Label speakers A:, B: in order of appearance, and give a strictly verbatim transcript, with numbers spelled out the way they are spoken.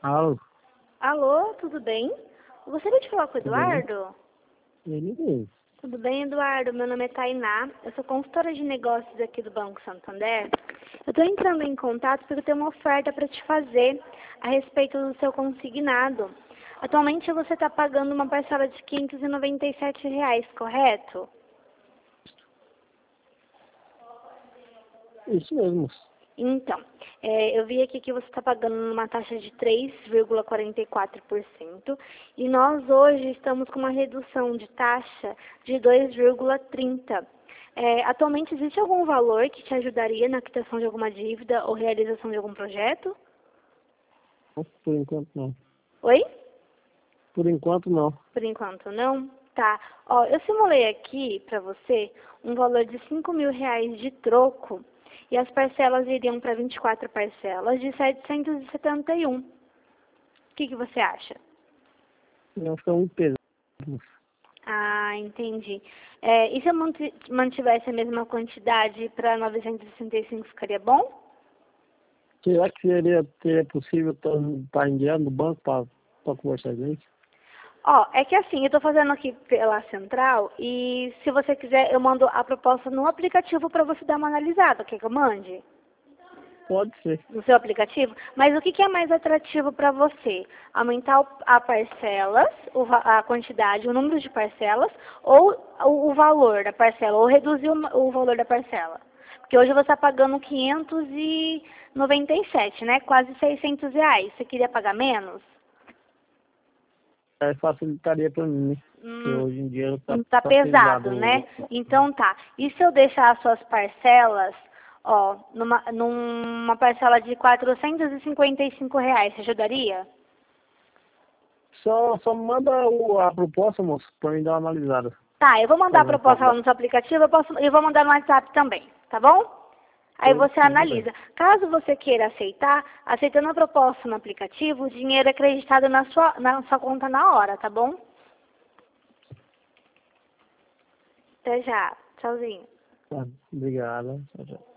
A: Alô,
B: Alô, tudo bem? Eu gostaria de falar com o
A: tudo bem?
B: Eduardo.
A: Ele mesmo.
B: Tudo bem, Eduardo? Meu nome é Tainá. Eu sou consultora de negócios aqui do Banco Santander. Eu estou entrando em contato porque eu tenho uma oferta para te fazer a respeito do seu consignado. Atualmente você está pagando uma parcela de quinhentos e noventa e sete reais, correto?
A: Isso mesmo.
B: Então, é, eu vi aqui que você está pagando uma taxa de três vírgula quarenta e quatro por cento e nós hoje estamos com uma redução de taxa de dois vírgula trinta por cento. É, atualmente, existe algum valor que te ajudaria na quitação de alguma dívida ou realização de algum projeto?
A: Por enquanto não.
B: Oi?
A: Por enquanto não.
B: Por enquanto não? Tá. Ó, eu simulei aqui para você um valor de cinco mil reais de troco e as parcelas iriam para vinte e quatro parcelas de setecentos e setenta e um. O que, que você acha?
A: Não fica muito pesado.
B: Ah, entendi. É, e se eu manti- mantivesse a mesma quantidade para novecentos e sessenta e cinco, ficaria bom?
A: Será que seria, seria possível estar enviando no banco para conversar com eles?
B: Ó, é que assim, eu estou fazendo aqui pela central e se você quiser eu mando a proposta no aplicativo para você dar uma analisada. Quer que eu mande?
A: Pode ser.
B: No seu aplicativo? Mas o que, que é mais atrativo para você? Aumentar o, a parcelas, o, va- a quantidade, o número de parcelas ou o, o valor da parcela, ou reduzir o, ma- o valor da parcela? Porque hoje você está pagando quinhentos e noventa e sete, né? Quase seiscentos reais. Você queria pagar menos?
A: É, facilitaria para mim, né? Porque
B: Hum,
A: hoje em dia está
B: tá
A: tá
B: pesado,
A: pesado.
B: né? Então tá. E se eu deixar as suas parcelas, ó, numa, numa parcela de quatrocentos e cinquenta e cinco reais, você ajudaria?
A: Só, só manda o, a proposta, moço, para mim dar uma analisada.
B: Tá, eu vou mandar a
A: Para ver qual
B: proposta lá no seu aplicativo, eu, posso, eu vou mandar no WhatsApp também, tá bom? Aí
A: tudo,
B: você
A: tudo bem.
B: analisa. Caso você queira aceitar, aceitando a proposta no aplicativo, o dinheiro é acreditado na sua, na sua conta na hora, tá bom? Até já. Tchauzinho.
A: Tá, obrigado. Tchau, tchau.